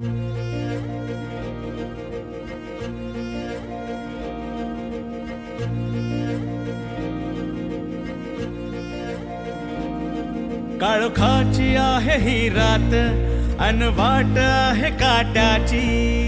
काळोखाची आहे ही रात अन वाट आहे काट्याची.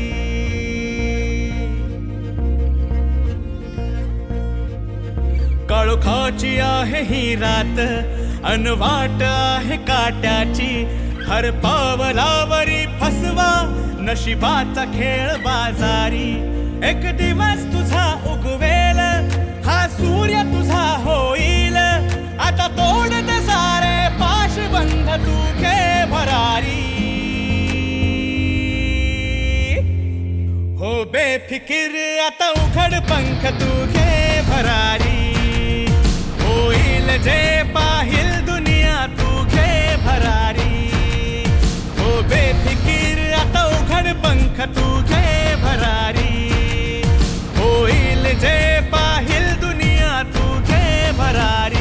काळोखाची आहे ही रात अन वाट आहे काट्याची. हर पावलावरी फसवा नशिबाचा खेळ बाजारी. एक दिवस तुझा उगवेल हा सूर्य तुझा होईल. आता तोड दे सारे पाशबंध तू घे भरारी. हो बेफिकीर आता उघड पंख तू घे भरारी. होईल जे पाहिल दुनिया तू घे भरारी. हो बेफिकीर आता उघड पंख तू घे भरारी. होईल जे पाहिल दुनिया तू घे भरारी.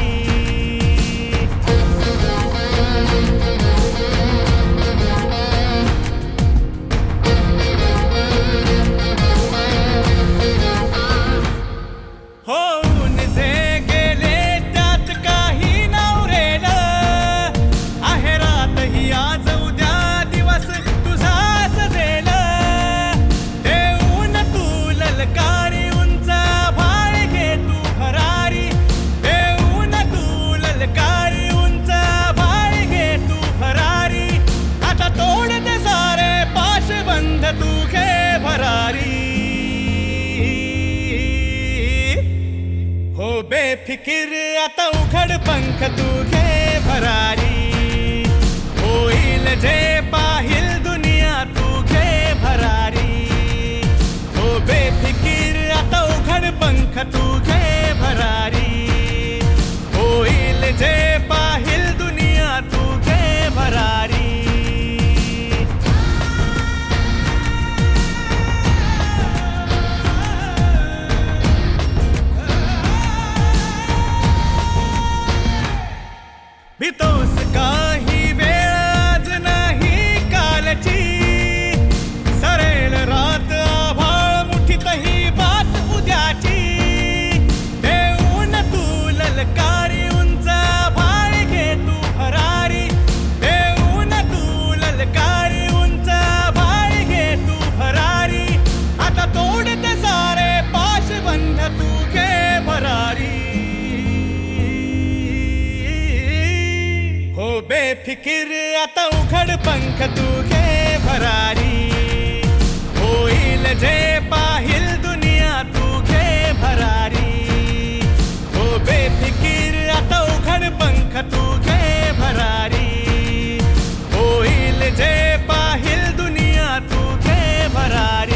होऊन जे गेले त्यात काही नवरेल. आहे रात ही आज उद्या दिवस तुझा सजेल. देऊन तू ललकारी उंच भाळ घे तू भरारी. देऊन तू ललकारी उंच भाळ घे तू भरारी. आता तोड दे सारे पाशबंध तू घे भरारी. हो बेफिकीर आता उघड पंख तू घे भरारी. होईल जे पाहिल दुनिया तू घे भरारी. हो बेफिकीर आता उघड पंख तू घे भरारी. होईल जे पाहिल दुनिया तू घे भरारी. भीतोस काही वेळ आज नाही कालची. सरेल रात आभाळ मुठीत ही बात उद्याची. देऊन तू ललकारी उंच भाळ घे तू भरारी. देऊन तू ललकारी उंच भाळ घे तू भरारी. आता तोड ते सारे पाशबंध तू घे भरारी. हो बेफिकीर आता उघड पंख तू घे भरारी. होईल जे पाहिल दुनिया तू घे भरारी. हो बेफिकीर आता उघड पंख तू घे भरारी. होईल जे पाहिल दुनिया तू घे भरारी.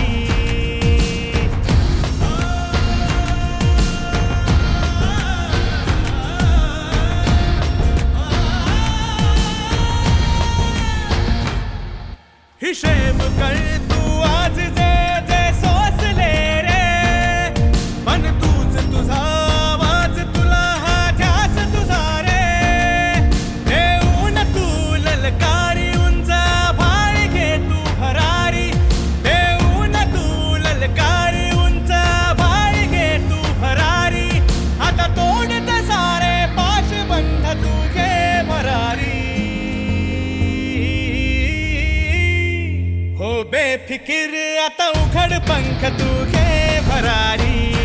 हिशेब कर तू आज जे जे सोसले रे. पण तूच तुझा आवाज तुला हा ध्यास तुझा रे. देऊन तू ललकारी उंच भाळ घे तू भरारी. देऊन तू ललकारी उंच भाळ घे तू भरारी. आता तोड ते सारे पाशबंध तू घे भरारी. हो बेफिकीर आता उघड पंख तू घे भरारी.